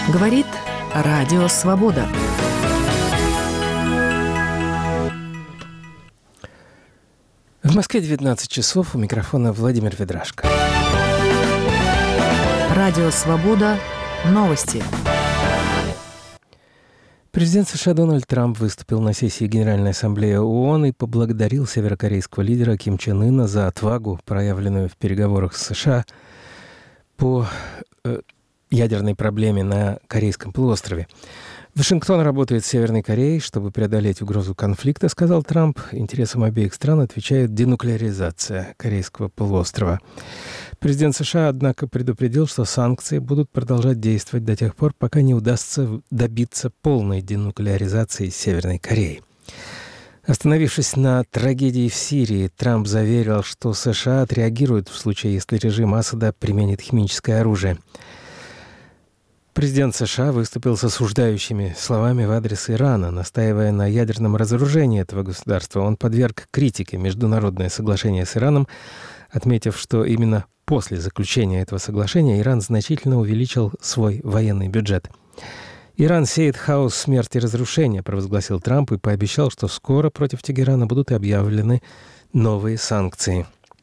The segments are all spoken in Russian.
Говорит Радио Свобода. В Москве 19 часов. У микрофона Владимир Ведрашко. Радио Свобода. Новости. Президент США Дональд Трамп выступил на сессии Генеральной Ассамблеи ООН и поблагодарил северокорейского лидера Ким Чен Ына за отвагу, проявленную в переговорах с США по ядерной проблеме на Корейском полуострове. Вашингтон работает с Северной Кореей, чтобы преодолеть угрозу конфликта, сказал Трамп. Интересам обеих стран отвечает денуклеаризация Корейского полуострова. Президент США, однако, предупредил, что санкции будут продолжать действовать до тех пор, пока не удастся добиться полной денуклеаризации Северной Кореи. Остановившись на трагедии в Сирии, Трамп заверил, что США отреагируют в случае, если режим Асада применит химическое оружие. Президент США выступил с осуждающими словами в адрес Ирана, настаивая на ядерном разоружении этого государства. Он подверг критике международное соглашение с Ираном, отметив, что именно после заключения этого соглашения Иран значительно увеличил свой военный бюджет. «Иран сеет хаос, смерть и разрушение», — провозгласил Трамп и пообещал, что скоро против Тегерана будут объявлены новые санкции.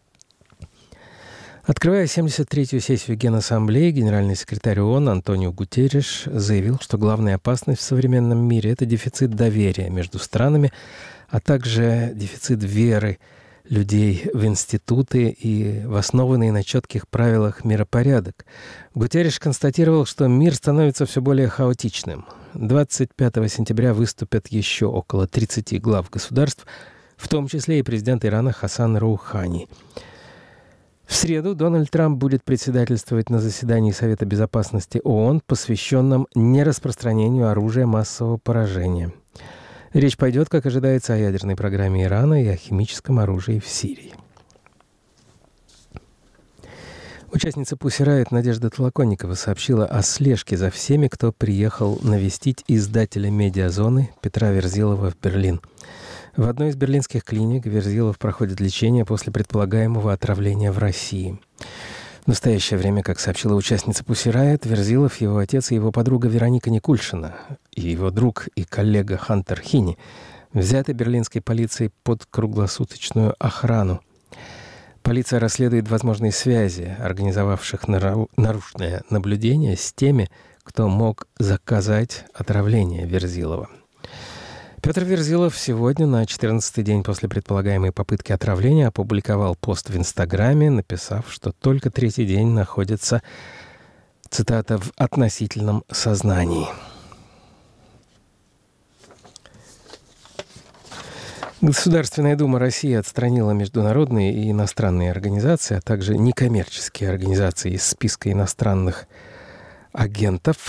Открывая 73-ю сессию Генассамблеи, генеральный секретарь ООН Антонио Гутерриш заявил, что главная опасность в современном мире – это дефицит доверия между странами, а также дефицит веры людей в институты и в основанный на четких правилах миропорядок. Гутерриш констатировал, что мир становится все более хаотичным. 25 сентября выступят еще около 30 глав государств, в том числе и президент Ирана Хасан Роухани. В среду Дональд Трамп будет председательствовать на заседании Совета Безопасности ООН, посвященном нераспространению оружия массового поражения. Речь пойдет, как ожидается, о ядерной программе Ирана и о химическом оружии в Сирии. Участница Pussy Riot Надежда Толоконникова сообщила о слежке за всеми, кто приехал навестить издателя «Медиазоны» Петра Верзилова в Берлин. В одной из берлинских клиник Верзилов проходит лечение после предполагаемого отравления в России. В настоящее время, как сообщила участница Pussy Riot, Верзилов, его отец и его подруга Вероника Никульшина и его друг и коллега Хантер Хини взяты берлинской полицией под круглосуточную охрану. Полиция расследует возможные связи организовавших наружное наблюдение с теми, кто мог заказать отравление Верзилова. Петр Верзилов сегодня, на 14-й день после предполагаемой попытки отравления, опубликовал пост в Инстаграме, написав, что только третий день находится, цитата, «в относительном сознании». Государственная дума России отстранила международные и иностранные организации, а также некоммерческие организации из списка иностранных агентов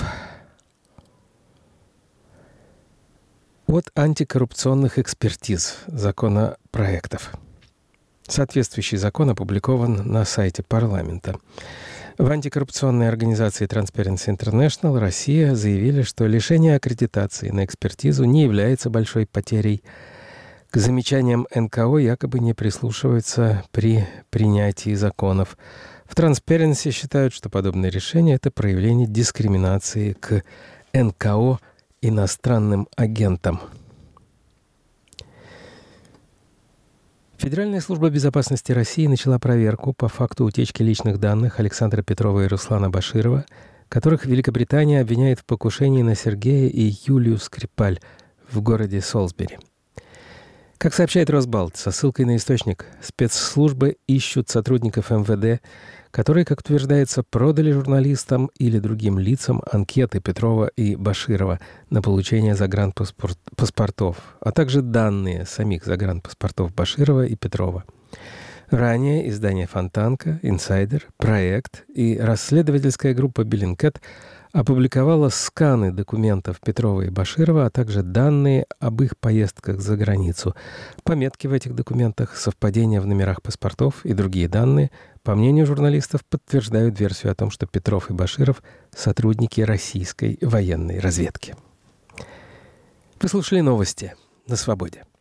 от антикоррупционных экспертиз законопроектов. Соответствующий закон опубликован на сайте парламента. В антикоррупционной организации Transparency International Россия заявили, что лишение аккредитации на экспертизу не является большой потерей. К замечаниям НКО якобы не прислушиваются при принятии законов. В Transparency считают, что подобное решение – это проявление дискриминации к НКО иностранным агентам. Федеральная служба безопасности России начала проверку по факту утечки личных данных Александра Петрова и Руслана Баширова, которых Великобритания обвиняет в покушении на Сергея и Юлию Скрипаль в городе Солсбери. Как сообщает Росбалт, со ссылкой на источник, спецслужбы ищут сотрудников МВД, которые, как утверждается, продали журналистам или другим лицам анкеты Петрова и Баширова на получение загранпаспортов, а также данные самих загранпаспортов Баширова и Петрова. Ранее издание «Фонтанка», «Инсайдер», «Проект» и расследовательская группа «Беллинкет» опубликовала сканы документов Петрова и Баширова, а также данные об их поездках за границу, пометки в этих документах, совпадения в номерах паспортов и другие данные, по мнению журналистов, подтверждают версию о том, что Петров и Баширов – сотрудники российской военной разведки. Вы слушали новости на «Свободе».